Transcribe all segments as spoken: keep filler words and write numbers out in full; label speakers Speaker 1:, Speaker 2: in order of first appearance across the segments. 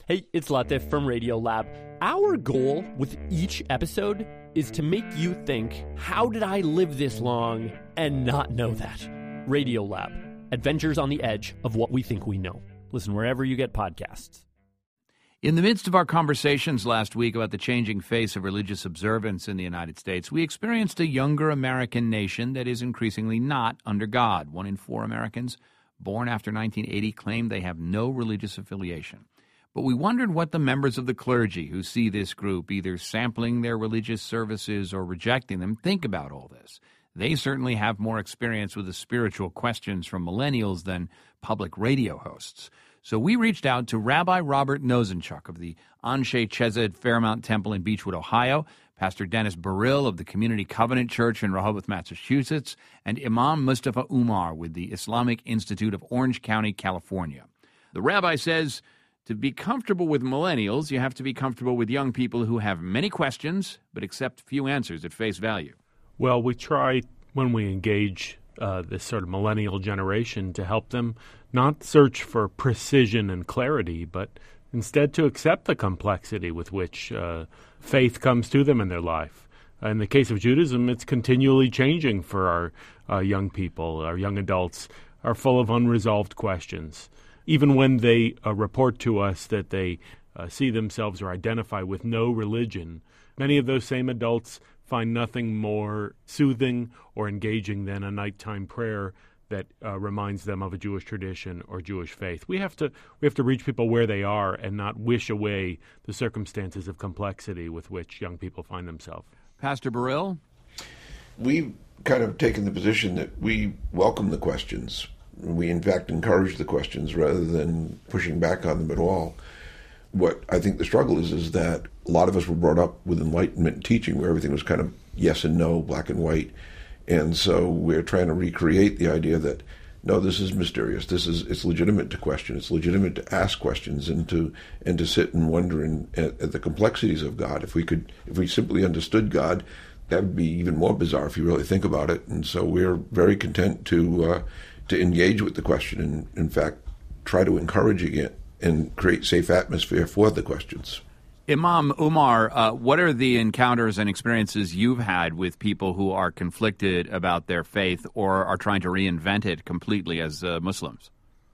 Speaker 1: Hey, it's Latif from Radiolab. Our goal with each episode is to make you think, how did I live this long and not know that? Radiolab, adventures on the edge of what we think we know. Listen wherever you get podcasts.
Speaker 2: In the midst of our conversations last week about the changing face of religious observance in the United States, we experienced a younger American nation that is increasingly not under God. One in four Americans born after nineteen eighty claim they have no religious affiliation. But we wondered what the members of the clergy who see this group either sampling their religious services or rejecting them think about all this. They certainly have more experience with the spiritual questions from millennials than public radio hosts. So we reached out to Rabbi Robert Nosenchuk of the Anshe Chesed Fairmount Temple in Beechwood, Ohio, Pastor Dennis Baril of the Community Covenant Church in Rehoboth, Massachusetts, and Imam Mustafa Umar with the Islamic Institute of Orange County, California. The rabbi says to be comfortable with millennials, you have to be comfortable with young people who have many questions but accept few answers at face value.
Speaker 3: Well, we try when we engage uh, this sort of millennial generation to help them not search for precision and clarity, but instead to accept the complexity with which uh, faith comes to them in their life. In the case of Judaism, it's continually changing for our uh, young people. Our young adults are full of unresolved questions. Even when they uh, report to us that they uh, see themselves or identify with no religion, many of those same adults find nothing more soothing or engaging than a nighttime prayer that uh, reminds them of a Jewish tradition or Jewish faith. We have to we have to reach people where they are and not wish away the circumstances of complexity with which young people find themselves.
Speaker 2: Pastor Baril?
Speaker 4: We've kind of taken the position that we welcome the questions. We, in fact, encourage the questions rather than pushing back on them at all. What I think the struggle is, is that a lot of us were brought up with Enlightenment teaching where everything was kind of yes and no, black and white. And so we're trying to recreate the idea that, no, this is mysterious. This is, it's legitimate to question. It's legitimate to ask questions and to and to sit and wonder in, at, at the complexities of God. If we could, if we simply understood God, that would be even more bizarre if you really think about it. And so we're very content to uh, to engage with the question and, in fact, try to encourage it and create safe atmosphere for the questions.
Speaker 2: Imam Umar, uh, what are the encounters and experiences you've had with people who are conflicted about their faith or are trying to reinvent it completely as uh, Muslims?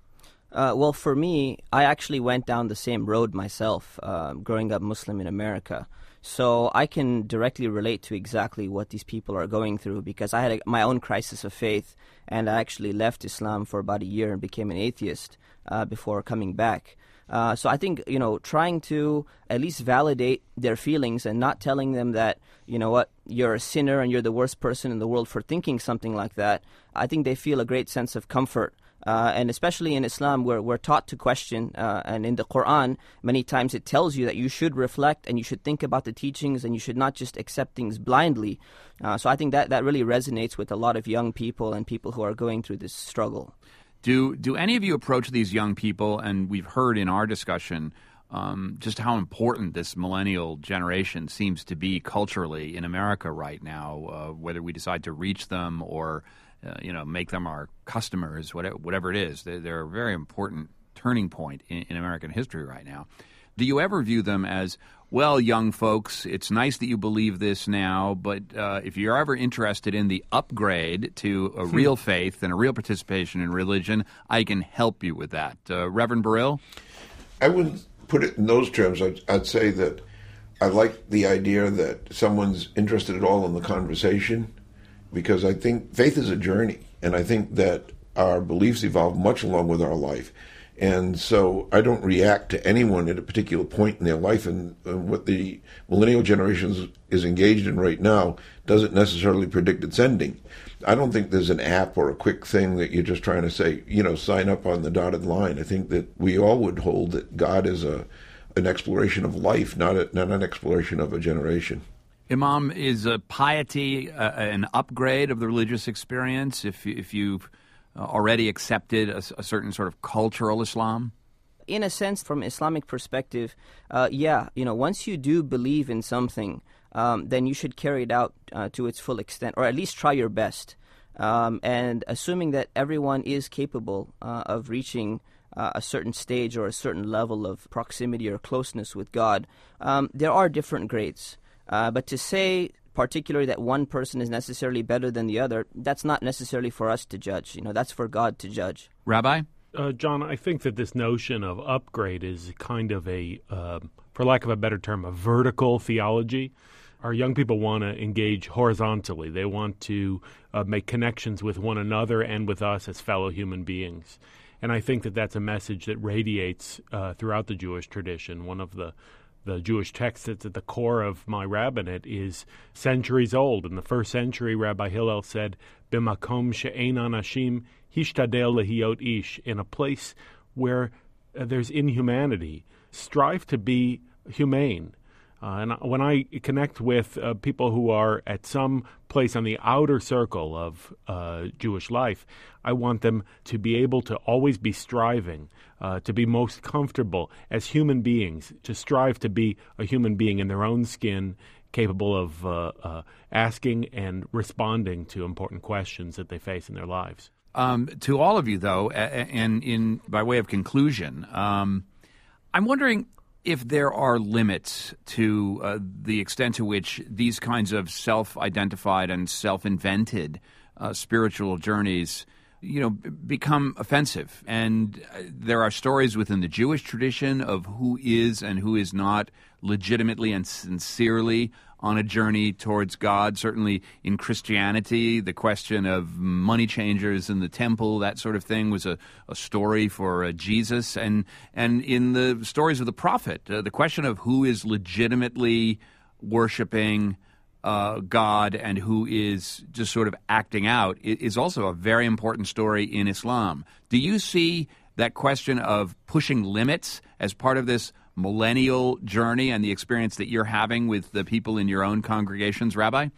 Speaker 5: Uh, well, for me, I actually went down the same road myself, uh, growing up Muslim in America. So I can directly relate to exactly what these people are going through because I had a, my own crisis of faith, and I actually left Islam for about a year and became an atheist uh, before coming back. Uh, so I think, you know, trying to at least validate their feelings and not telling them that, you know what, you're a sinner and you're the worst person in the world for thinking something like that, I think they feel a great sense of comfort. Uh, and especially in Islam, where we're taught to question, uh, and in the Quran, many times it tells you that you should reflect and you should think about the teachings and you should not just accept things blindly. Uh, so I think that, that really resonates with a lot of young people and people who are going through this struggle.
Speaker 2: Do do any of you approach these young people, and we've heard in our discussion um, just how important this millennial generation seems to be culturally in America right now, uh, whether we decide to reach them or Uh, you know, make them our customers, whatever, whatever it is. They're, they're a very important turning point in, in American history right now. Do you ever view them as, well, young folks, it's nice that you believe this now, but uh, if you're ever interested in the upgrade to a real faith and a real participation in religion, I can help you with that. Uh, Reverend Baril?
Speaker 4: I wouldn't put it in those terms. I'd, I'd say that I like the idea that someone's interested at all in the conversation, because I think faith is a journey, and I think that our beliefs evolve much along with our life. And so I don't react to anyone at a particular point in their life, and, and what the millennial generation is engaged in right now doesn't necessarily predict its ending. I don't think there's an app or a quick thing that you're just trying to say, you know, sign up on the dotted line. I think that we all would hold that God is a an exploration of life, not a, not an exploration of a generation.
Speaker 2: Imam, is uh, piety uh, an upgrade of the religious experience if if you've already accepted a, a certain sort of cultural Islam?
Speaker 5: In a sense, from Islamic perspective, uh, yeah, you know, once you do believe in something, um, then you should carry it out uh, to its full extent, or at least try your best. Um, and assuming that everyone is capable uh, of reaching uh, a certain stage or a certain level of proximity or closeness with God, um, there are different grades. Uh, but to say particularly that one person is necessarily better than the other, that's not necessarily for us to judge. You know, that's for God to judge.
Speaker 2: Rabbi?
Speaker 3: Uh, John, I think that this notion of upgrade is kind of a, uh, for lack of a better term, a vertical theology. Our young people want to engage horizontally. They want to uh, make connections with one another and with us as fellow human beings. And I think that that's a message that radiates uh, throughout the Jewish tradition. One of the The Jewish text that's at the core of my rabbinate is centuries old. In the first century, Rabbi Hillel said, "B'makom she'ein anashim hishtadel lehiot ish," in a place where uh, there's inhumanity, strive to be humane. Uh, and when I connect with uh, people who are at some place on the outer circle of uh, Jewish life, I want them to be able to always be striving, uh, to be most comfortable as human beings, to strive to be a human being in their own skin, capable of uh, uh, asking and responding to important questions that they face in their lives.
Speaker 2: Um, to all of you, though, and in by way of conclusion, um, I'm wondering if there are limits to uh, the extent to which these kinds of self-identified and self-invented uh, spiritual journeys, you know, b- become offensive. And uh, there are stories within the Jewish tradition of who is and who is not legitimately and sincerely on a journey towards God. Certainly in Christianity, the question of money changers in the temple, that sort of thing, was a, a story for uh, Jesus. And and in the stories of the prophet, uh, the question of who is legitimately worshiping uh, God and who is just sort of acting out is also a very important story in Islam. Do you see that question of pushing limits as part of this millennial journey and the experience that you're having with the people in your own congregations, Rabbi?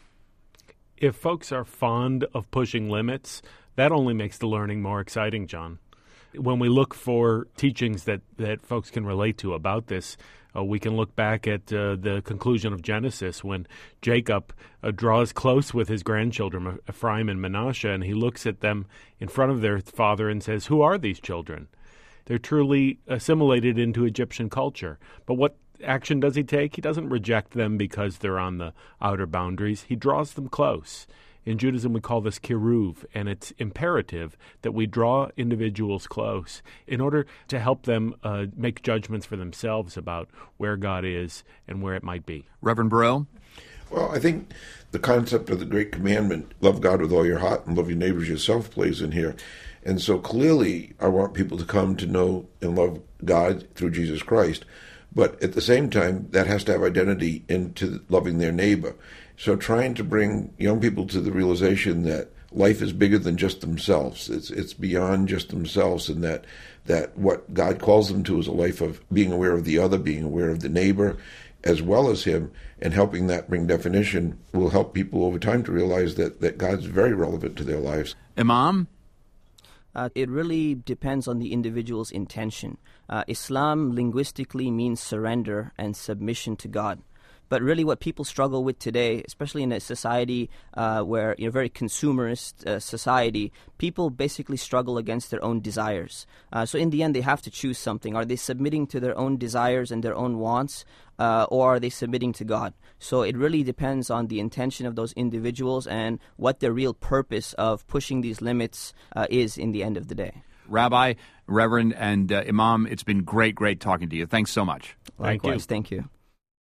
Speaker 3: If folks are fond of pushing limits, that only makes the learning more exciting, John. When we look for teachings that, that folks can relate to about this, uh, we can look back at uh, the conclusion of Genesis when Jacob uh, draws close with his grandchildren, Ephraim and Manasseh, and he looks at them in front of their father and says, "Who are these children?" They're truly assimilated into Egyptian culture. But what action does he take? He doesn't reject them because they're on the outer boundaries. He draws them close. In Judaism, we call this kiruv, and it's imperative that we draw individuals close in order to help them uh, make judgments for themselves about where God is and where it might be.
Speaker 2: Reverend Burrell?
Speaker 4: Well, I think the concept of the great commandment, love God with all your heart and love your neighbors yourself, plays in here. And so clearly I want people to come to know and love God through Jesus Christ. But at the same time, that has to have identity into loving their neighbor. So trying to bring young people to the realization that life is bigger than just themselves. It's it's beyond just themselves, and that, that what God calls them to is a life of being aware of the other, being aware of the neighbor, as well as him, and helping that bring definition will help people over time to realize that, that God's very relevant to their lives.
Speaker 2: Imam?
Speaker 5: Uh, it really depends on the individual's intention. Uh, Islam linguistically means surrender and submission to God. But really what people struggle with today, especially in a society uh, where, you know, very consumerist uh, society, people basically struggle against their own desires. Uh, so in the end, they have to choose something. Are they submitting to their own desires and their own wants, uh, or are they submitting to God? So it really depends on the intention of those individuals and what their real purpose of pushing these limits uh, is in the end of the day.
Speaker 2: Rabbi, Reverend, and uh, Imam, it's been great, great talking to you. Thanks so much.
Speaker 3: Thank
Speaker 5: Likewise,
Speaker 3: you.
Speaker 5: Thank you.